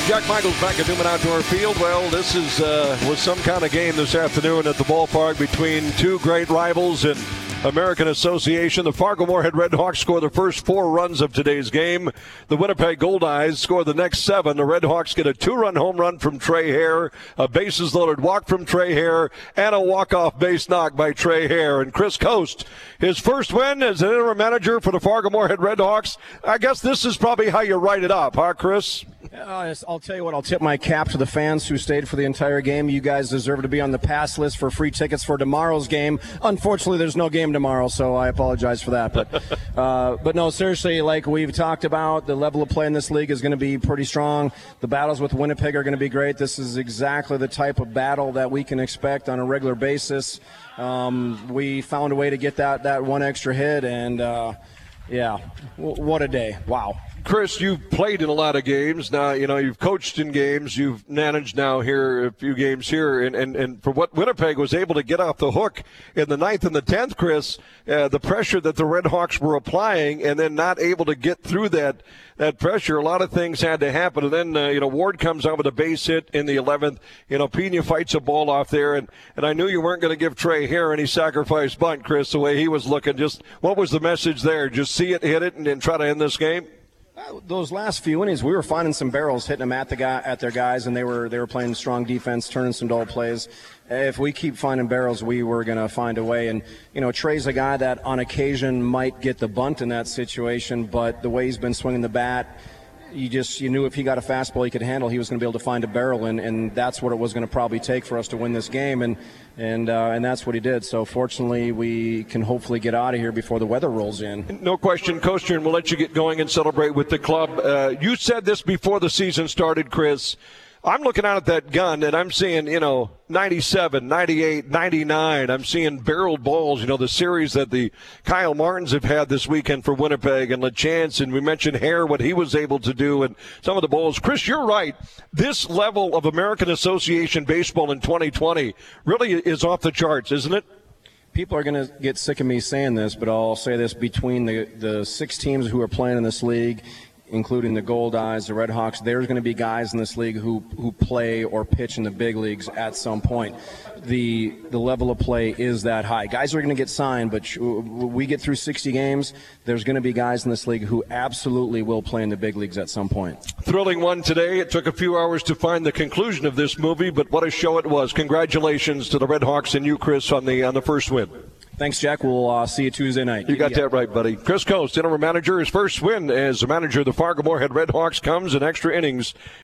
Jack Michaels back at Newman Outdoor Field. Well, this was some kind of game this afternoon at the ballpark between two great rivals in American Association. The Fargo-Moorhead Redhawks score the first 4 runs of today's game. The Winnipeg Goldeyes score the next 7. The Redhawks get a 2-run home run from Trey Hare, a bases-loaded walk from Trey Hare, and a walk-off base knock by Trey Hare. And Chris Coast, his first win as an interim manager for the Fargo-Moorhead Redhawks. I guess this is probably how you write it up, huh, Chris? I'll tell you what, I'll tip my cap to the fans who stayed for the entire game. You guys deserve to be on the pass list for free tickets for tomorrow's game. Unfortunately, there's no game tomorrow, so I apologize for that. But no, seriously, like we've talked about, the level of play in this league is going to be pretty strong. The battles with Winnipeg are going to be great. This is exactly the type of battle that we can expect on a regular basis. We found a way to get that one extra hit, and yeah, what a day. Wow. Chris, you've played in a lot of games. Now, you've coached in games. You've managed now here a few games here. And for what Winnipeg was able to get off the hook in the 9th and the 10th, Chris, the pressure that the Redhawks were applying and then not able to get through that pressure, a lot of things had to happen. And then, Ward comes out with a base hit in the 11th. Pena fights a ball off there. And I knew you weren't going to give Trey Hare any sacrifice bunt, Chris, the way he was looking. Just what was the message there? Just see it, hit it, and then try to end this game? Those last few innings, we were finding some barrels, hitting them at their guys, and they were playing strong defense, turning some dull plays. If we keep finding barrels, we were going to find a way. And, Trey's a guy that on occasion might get the bunt in that situation, but the way he's been swinging the bat, you knew if he got a fastball he could handle, he was going to be able to find a barrel, and that's what it was going to probably take for us to win this game, and that's what he did. So fortunately, we can hopefully get out of here before the weather rolls in. No question, Coaster, and we'll let you get going and celebrate with the club. You said this before the season started, Chris. I'm looking out at that gun, and I'm seeing, 97, 98, 99. I'm seeing barreled balls, the series that the Kyle Martins have had this weekend for Winnipeg and LeChance, and we mentioned Hare, what he was able to do, and some of the balls. Chris, you're right. This level of American Association baseball in 2020 really is off the charts, isn't it? People are going to get sick of me saying this, but I'll say this: between the 6 teams who are playing in this league, including the Goldeyes, the Redhawks, there's going to be guys in this league who play or pitch in the big leagues at some point. The level of play is that high. Guys are going to get signed, but we get through 60 games, there's going to be guys in this league who absolutely will play in the big leagues at some point. Thrilling one today. It took a few hours to find the conclusion of this movie, but what a show it was. Congratulations to the Redhawks and you, Chris, on the first win. Thanks, Jack. We'll see you Tuesday night. You got that right, buddy. Chris Coast, interim manager. His first win as the manager of the Fargo-Moorhead Redhawks comes in extra innings